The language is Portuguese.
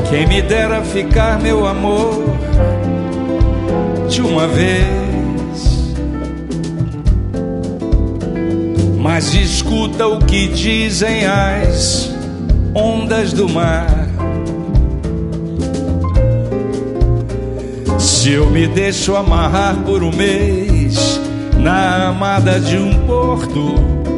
Quem me dera ficar, meu amor, de uma vez. Mas escuta o que dizem as ondas do mar. Se eu me deixo amarrar por um mês na amada de um porto,